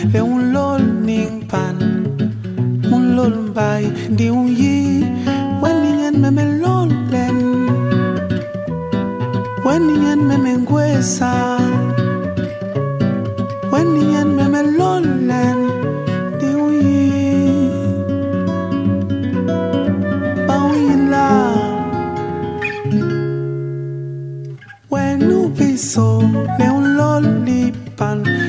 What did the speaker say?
le un lol ning pan un lol bai di un yi when ningen me me lol len when ningen me me ngwesa when ningen me me lol len di un yi ba un la when you be so le un lol li pan